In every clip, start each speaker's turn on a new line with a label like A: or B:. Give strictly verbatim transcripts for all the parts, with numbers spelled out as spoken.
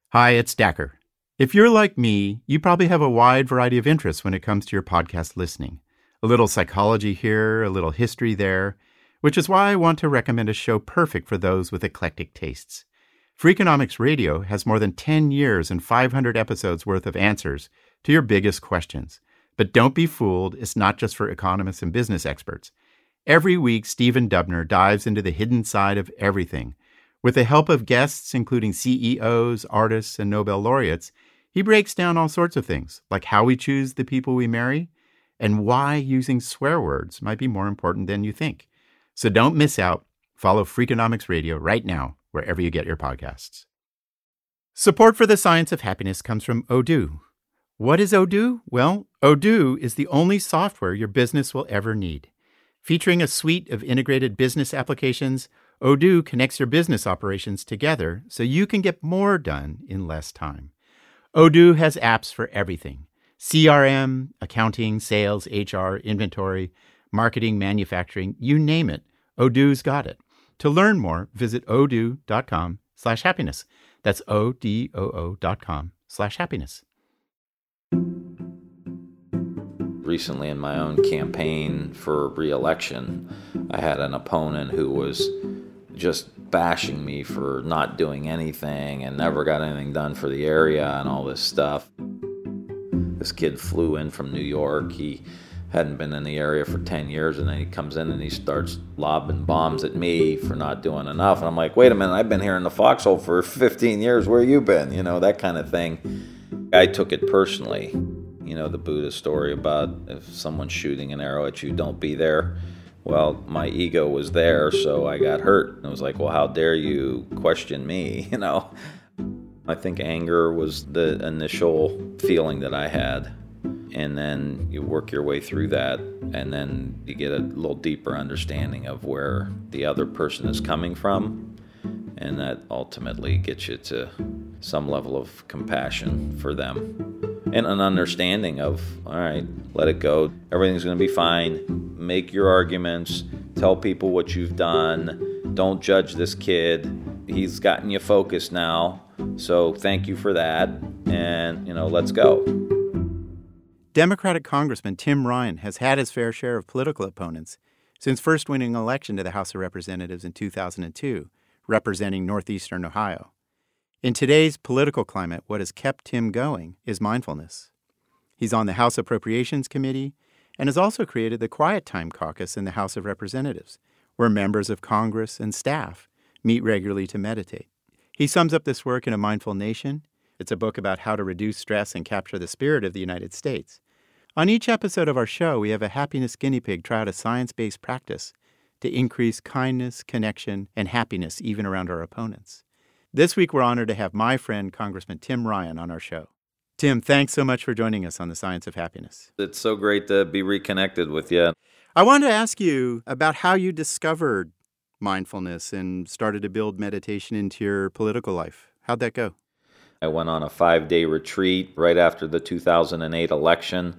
A: Hi, it's Dacker. If you're like me, you probably have a wide variety of interests when it comes to your podcast listening. A little psychology here, a little history there, which is why I want to recommend a show perfect for those with eclectic tastes. Freakonomics Radio has more than ten years and five hundred episodes worth of answers to your biggest questions. But don't be fooled, it's not just for economists and business experts. Every week, Stephen Dubner dives into the hidden side of everything. With the help of guests, including C E Os, artists, and Nobel laureates, he breaks down all sorts of things, like how we choose the people we marry, and why using swear words might be more important than you think. So don't miss out. Follow Freakonomics Radio right now, wherever you get your podcasts. Support for the Science of Happiness comes from Odoo. What is Odoo? Well, Odoo is the only software your business will ever need. Featuring a suite of integrated business applications, Odoo connects your business operations together so you can get more done in less time. Odoo has apps for everything: C R M, accounting, sales, H R, inventory, marketing, manufacturing, you name it, Odoo's got it. To learn more, visit odoo.com slash happiness. That's O-D-O-O dot com slash happiness.
B: Recently in my own campaign for re-election, I had an opponent who was just bashing me for not doing anything and never got anything done for the area and all this stuff. This kid flew in from New York. He hadn't been in the area for ten years, and then he comes in and he starts lobbing bombs at me for not doing enough. And I'm like, wait a minute, I've been here in the foxhole for fifteen years. Where you been? You know, that kind of thing. I took it personally. You know, the Buddha story about if someone's shooting an arrow at you, don't be there. Well, my ego was there, so I got hurt. And it was like, well, how dare you question me, you know? I think anger was the initial feeling that I had. And then you work your way through that, and then you get a little deeper understanding of where the other person is coming from. And that ultimately gets you to some level of compassion for them. And an understanding of, all right, let it go. Everything's going to be fine. Make your arguments. Tell people what you've done. Don't judge this kid. He's gotten you focused now. So thank you for that. And, you know, let's go.
A: Democratic Congressman Tim Ryan has had his fair share of political opponents since first winning an election to the House of Representatives in two thousand two, representing northeastern Ohio. In today's political climate, what has kept Tim going is mindfulness. He's on the House Appropriations Committee and has also created the Quiet Time Caucus in the House of Representatives, where members of Congress and staff meet regularly to meditate. He sums up this work in A Mindful Nation. It's a book about how to reduce stress and capture the spirit of the United States. On each episode of our show, we have a happiness guinea pig try out a science-based practice to increase kindness, connection, and happiness even around our opponents. This week, we're honored to have my friend, Congressman Tim Ryan, on our show. Tim, thanks so much for joining us on The Science of Happiness.
B: It's so great to be reconnected with you.
A: I wanted to ask you about how you discovered mindfulness and started to build meditation into your political life. How'd that go?
B: I went on a five-day retreat right after the two thousand eight election,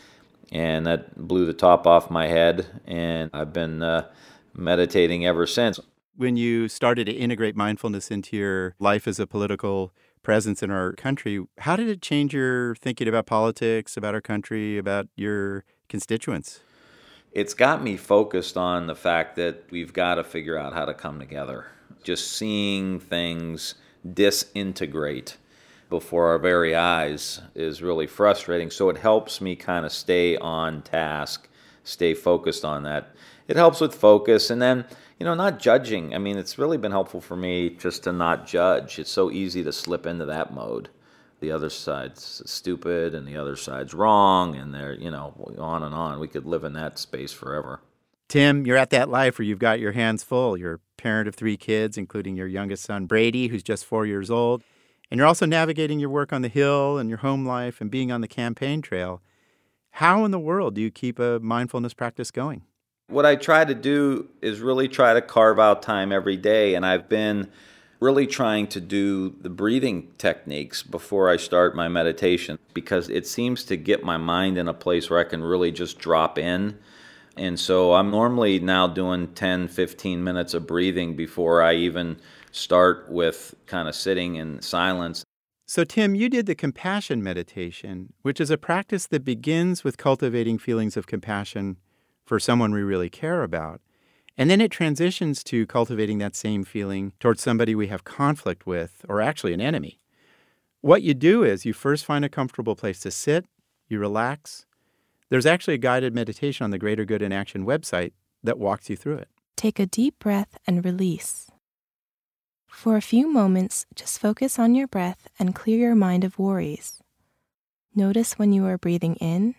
B: and that blew the top off my head, and I've been uh, meditating ever since.
A: When you started to integrate mindfulness into your life as a political presence in our country, how did it change your thinking about politics, about our country, about your constituents?
B: It's got me focused on the fact that we've got to figure out how to come together. Just seeing things disintegrate before our very eyes is really frustrating. So it helps me kind of stay on task, stay focused on that. It helps with focus, and then, you know, not judging. I mean, it's really been helpful for me just to not judge. It's so easy to slip into that mode. The other side's stupid, and the other side's wrong, and they're, you know, on and on. We could live in that space forever.
A: Tim, you're at that life where you've got your hands full. You're a parent of three kids, including your youngest son, Brady, who's just four years old. And you're also navigating your work on the Hill and your home life and being on the campaign trail. How in the world do you keep a mindfulness practice going?
B: What I try to do is really try to carve out time every day, and I've been really trying to do the breathing techniques before I start my meditation, because it seems to get my mind in a place where I can really just drop in. And so I'm normally now doing ten, fifteen minutes of breathing before I even start with kind of sitting in silence.
A: So, Tim, you did the compassion meditation, which is a practice that begins with cultivating feelings of compassion for someone we really care about. And then it transitions to cultivating that same feeling towards somebody we have conflict with, or actually an enemy. What you do is you first find a comfortable place to sit, you relax. There's actually a guided meditation on the Greater Good in Action website that walks you through it.
C: Take a deep breath and release. For a few moments, just focus on your breath and clear your mind of worries. Notice when you are breathing in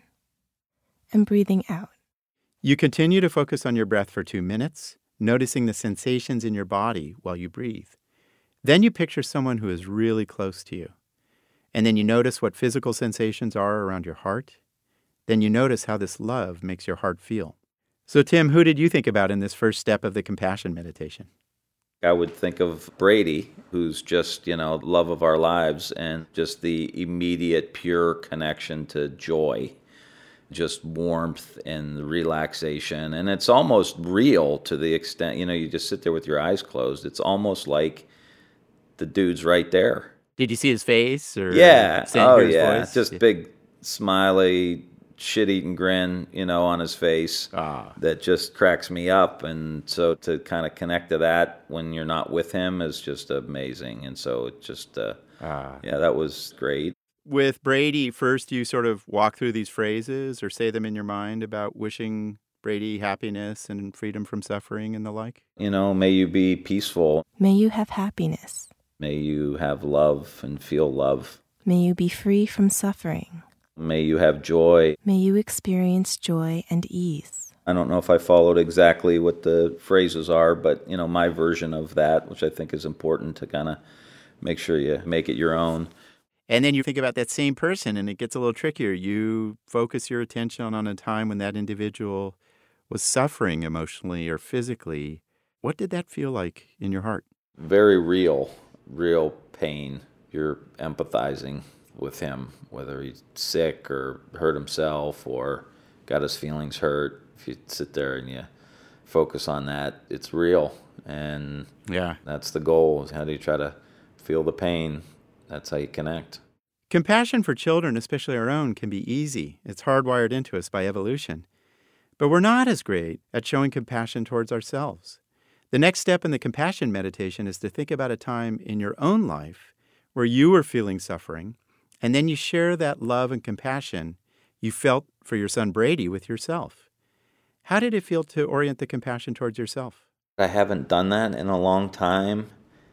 C: and breathing out.
A: You continue to focus on your breath for two minutes, noticing the sensations in your body while you breathe. Then you picture someone who is really close to you. And then you notice what physical sensations are around your heart. Then you notice how this love makes your heart feel. So, Tim, who did you think about in this first step of the compassion meditation?
B: I would think of Brady, who's just, you know, love of our lives and just the immediate pure connection to joy, just warmth and relaxation. And it's almost real to the extent, you know, you just sit there with your eyes closed. It's almost like the dude's right there.
A: Did you see his face? Or
B: yeah. Oh,
A: his
B: yeah.
A: voice?
B: Just big, smiley, shit-eating grin, you know, on his face
A: ah.
B: that just cracks me up. And so to kind of connect to that when you're not with him is just amazing. And so it just, uh,
A: ah.
B: yeah, that was great.
A: With Brady, first you sort of walk through these phrases or say them in your mind about wishing Brady happiness and freedom from suffering and the like?
B: You know, may you be peaceful.
C: May you have happiness.
B: May you have love and feel love.
C: May you be free from suffering.
B: May you have joy.
C: May you experience joy and ease.
B: I don't know if I followed exactly what the phrases are, but, you know, my version of that, which I think is important to kind of make sure you make it your own.
A: And then you think about that same person, and it gets a little trickier. You focus your attention on a time when that individual was suffering emotionally or physically. What did that feel like in your heart?
B: Very real, real pain. You're empathizing with him, whether he's sick or hurt himself or got his feelings hurt. If you sit there and you focus on that, it's real. And
A: yeah,
B: that's the goal, is how do you try to feel the pain? That's how you connect.
A: Compassion for children, especially our own, can be easy. It's hardwired into us by evolution. But we're not as great at showing compassion towards ourselves. The next step in the compassion meditation is to think about a time in your own life where you were feeling suffering, and then you share that love and compassion you felt for your son Brady with yourself. How did it feel to orient the compassion towards yourself?
B: I haven't done that in a long time,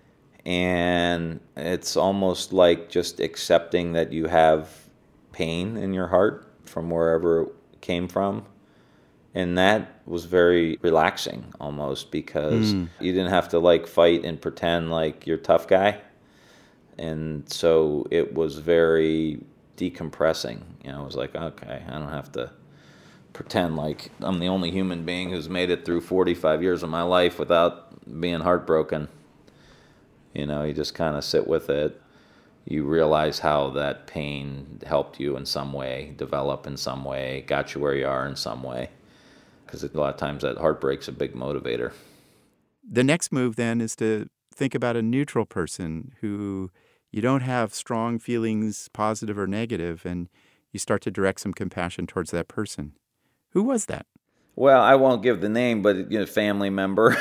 B: and it's almost like just accepting that you have pain in your heart from wherever it came from. And that was very relaxing almost, because mm. you didn't have to like fight and pretend like you're a tough guy. And so it was very decompressing. You know, it was like, okay, I don't have to pretend like I'm the only human being who's made it through forty-five years of my life without being heartbroken. You know, you just kind of sit with it. You realize how that pain helped you in some way, develop in some way, got you where you are in some way. Because a lot of times that heartbreak's a big motivator.
A: The next move then is to think about a neutral person who you don't have strong feelings, positive or negative, and you start to direct some compassion towards that person. Who was that?
B: Well, I won't give the name, but, you know, family member.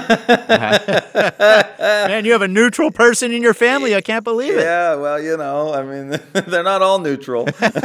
A: Man, you have a neutral person in your family. I can't believe it.
B: Yeah, well, you know, I mean, they're not all neutral.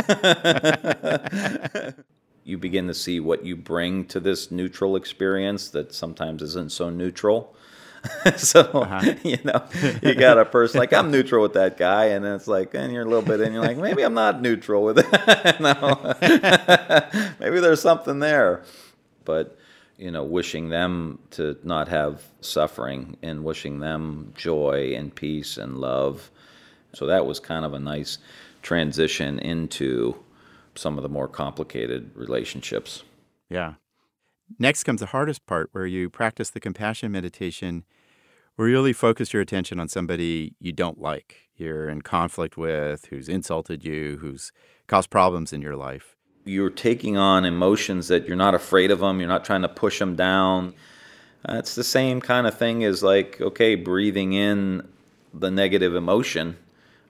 B: You begin to see what you bring to this neutral experience that sometimes isn't so neutral. So, uh-huh. you know, you got a person like, I'm neutral with that guy, and it's like, and you're a little bit, and you're like, maybe I'm not neutral with it. No. Maybe there's something there. But, you know, wishing them to not have suffering and wishing them joy and peace and love. So that was kind of a nice transition into some of the more complicated relationships.
A: Yeah. Next comes the hardest part, where you practice the compassion meditation, where you really focus your attention on somebody you don't like, you're in conflict with, who's insulted you, who's caused problems in your life.
B: You're taking on emotions that you're not afraid of them, you're not trying to push them down. Uh, it's the same kind of thing as like, okay, breathing in the negative emotion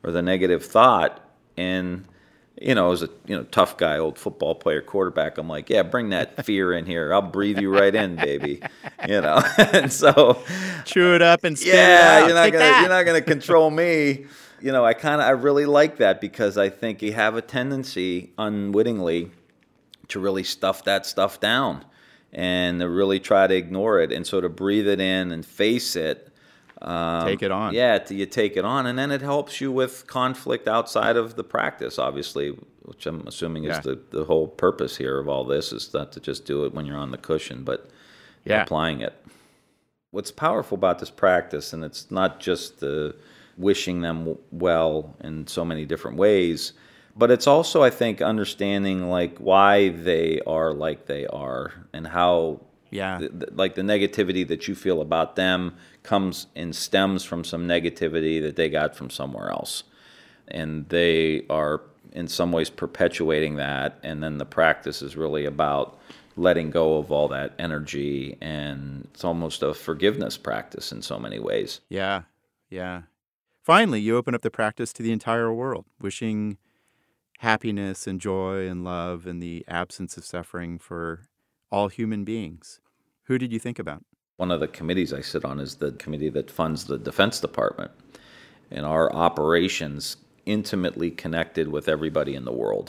B: or the negative thought. And, you know, as a you know tough guy, old football player, quarterback, I'm like, yeah, bring that fear in here. I'll breathe you right in, baby. You know, and so
A: chew it up and spit
B: yeah,
A: it out.
B: you're not
A: Take
B: gonna
A: that.
B: you're not gonna control me. You know, I kind of I really like that because I think you have a tendency unwittingly to really stuff that stuff down and to really try to ignore it, and so to breathe it in and face it. Um,
A: take it on.
B: Yeah, to, you take it on, and then it helps you with conflict outside of the practice, obviously, which I'm assuming
A: yeah.
B: is the, the whole purpose here of all this, is not to just do it when you're on the cushion, but
A: yeah.
B: applying it. What's powerful about this practice, and it's not just the wishing them well in so many different ways, but it's also, I think, understanding like why they are like they are and how
A: yeah.
B: the, the, like the negativity that you feel about them comes and stems from some negativity that they got from somewhere else. And they are in some ways perpetuating that, and then the practice is really about letting go of all that energy, and it's almost a forgiveness practice in so many ways.
A: Yeah, yeah. Finally, you open up the practice to the entire world, wishing happiness and joy and love and the absence of suffering for all human beings. Who did you think about?
B: One of the committees I sit on is the committee that funds the Defense Department, and our operations intimately connected with everybody in the world.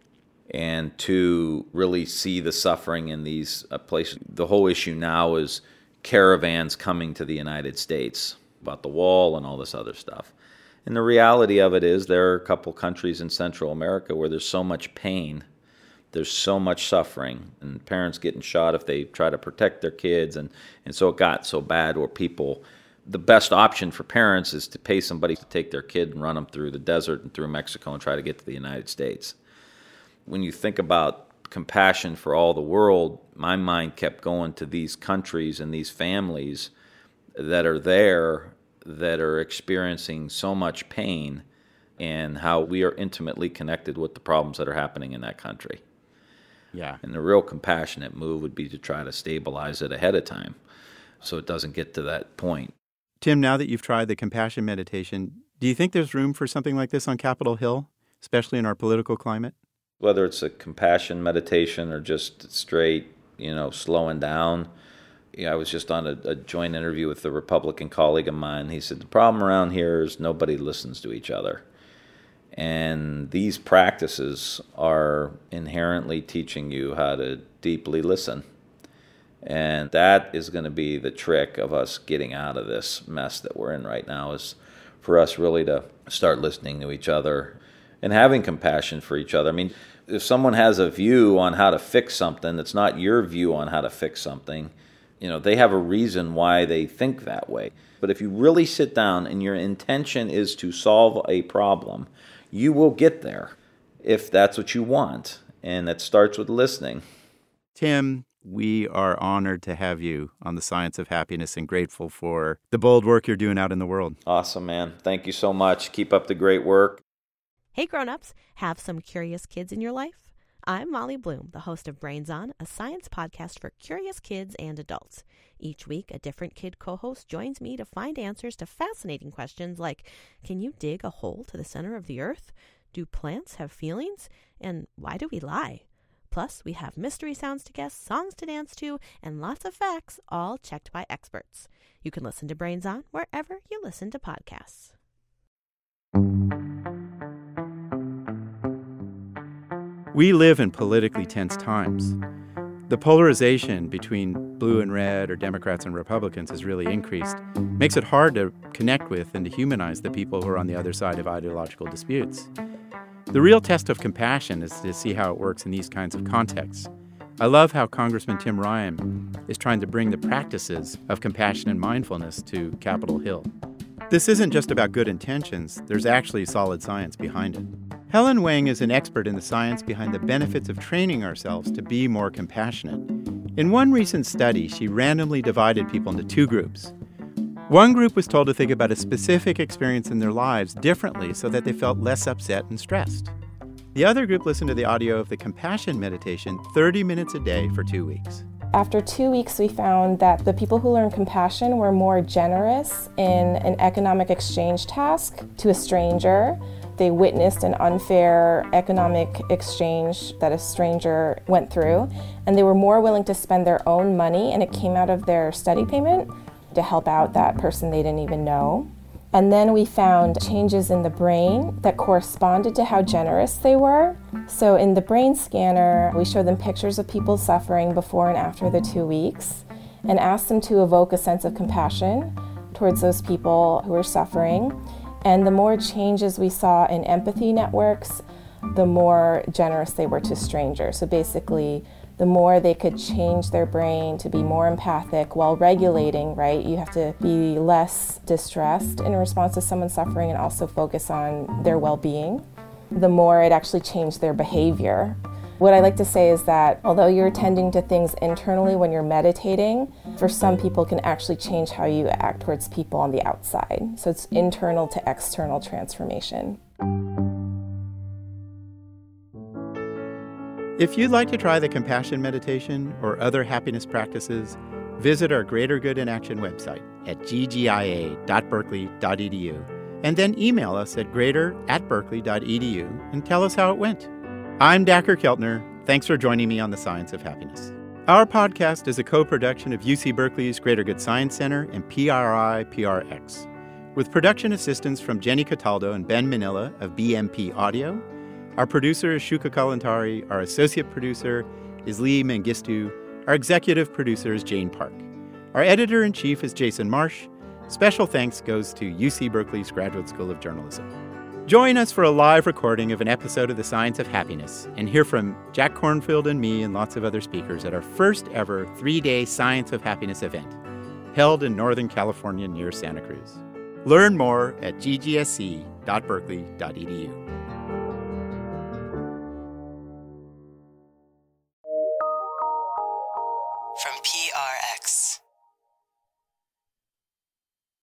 B: And to really see the suffering in these uh, places. The whole issue now is caravans coming to the United States, about the wall and all this other stuff. And the reality of it is there are a couple countries in Central America where there's so much pain, there's so much suffering, and parents getting shot if they try to protect their kids. And, and so it got so bad where people, the best option for parents is to pay somebody to take their kid and run them through the desert and through Mexico and try to get to the United States. When you think about compassion for all the world, my mind kept going to these countries and these families that are there, that are experiencing so much pain, and how we are intimately connected with the problems that are happening in that country.
A: Yeah.
B: And the real compassionate move would be to try to stabilize it ahead of time so it doesn't get to that point.
A: Tim, now that you've tried the compassion meditation, do you think there's room for something like this on Capitol Hill, especially in our political climate?
B: Whether it's a compassion meditation or just straight, you know, slowing down. Yeah, I was just on a, a joint interview with a Republican colleague of mine. He said, the problem around here is nobody listens to each other. And these practices are inherently teaching you how to deeply listen. And that is going to be the trick of us getting out of this mess that we're in right now, is for us really to start listening to each other and having compassion for each other. I mean, if someone has a view on how to fix something that's not your view on how to fix something, you know, they have a reason why they think that way. But if you really sit down and your intention is to solve a problem, you will get there if that's what you want. And that starts with listening.
A: Tim, we are honored to have you on The Science of Happiness and grateful for the bold work you're doing out in the world.
B: Awesome, man. Thank you so much. Keep up the great work.
D: Hey grown-ups, have some curious kids in your life? I'm Molly Bloom, the host of Brains On, a science podcast for curious kids and adults. Each week, a different kid co-host joins me to find answers to fascinating questions like, can you dig a hole to the center of the earth? Do plants have feelings? And why do we lie? Plus, we have mystery sounds to guess, songs to dance to, and lots of facts, all checked by experts. You can listen to Brains On wherever you listen to podcasts.
A: We live in politically tense times. The polarization between blue and red or Democrats and Republicans has really increased. Makes it hard to connect with and to humanize the people who are on the other side of ideological disputes. The real test of compassion is to see how it works in these kinds of contexts. I love how Congressman Tim Ryan is trying to bring the practices of compassion and mindfulness to Capitol Hill. This isn't just about good intentions, there's actually solid science behind it. Helen Wang is an expert in the science behind the benefits of training ourselves to be more compassionate. In one recent study, she randomly divided people into two groups. One group was told to think about a specific experience in their lives differently so that they felt less upset and stressed. The other group listened to the audio of the compassion meditation thirty minutes a day for two weeks.
C: After two weeks, we found that the people who learned compassion were more generous in an economic exchange task to a stranger. They witnessed an unfair economic exchange that a stranger went through, and they were more willing to spend their own money, and it came out of their study payment, to help out that person they didn't even know. And then we found changes in the brain that corresponded to how generous they were. So in the brain scanner, we showed them pictures of people suffering before and after the two weeks and asked them to evoke a sense of compassion towards those people who were suffering. And the more changes we saw in empathy networks, the more generous they were to strangers. So basically, the more they could change their brain to be more empathic while regulating, right? You have to be less distressed in response to someone suffering and also focus on their well-being. The more it actually changed their behavior. What I like to say is that although you're tending to things internally when you're meditating, for some people can actually change how you act towards people on the outside. So it's internal to external transformation.
A: If you'd like to try the compassion meditation or other happiness practices, visit our Greater Good in Action website at g g i a dot berkeley dot e d u and then email us at greater at berkeley dot e d u and tell us how it went. I'm Dacher Keltner. Thanks for joining me on The Science of Happiness. Our podcast is a co-production of U C Berkeley's Greater Good Science Center and P R I P R X, with production assistance from Jenny Cataldo and Ben Manila of B M P Audio. Our producer is Shuka Kalantari. Our associate producer is Lee Mengistu. Our executive producer is Jane Park. Our editor-in-chief is Jason Marsh. Special thanks goes to U C Berkeley's Graduate School of Journalism. Join us for a live recording of an episode of The Science of Happiness and hear from Jack Kornfield and me and lots of other speakers at our first ever three-day Science of Happiness event held in Northern California near Santa Cruz. Learn more at g g s c dot berkeley dot e d u.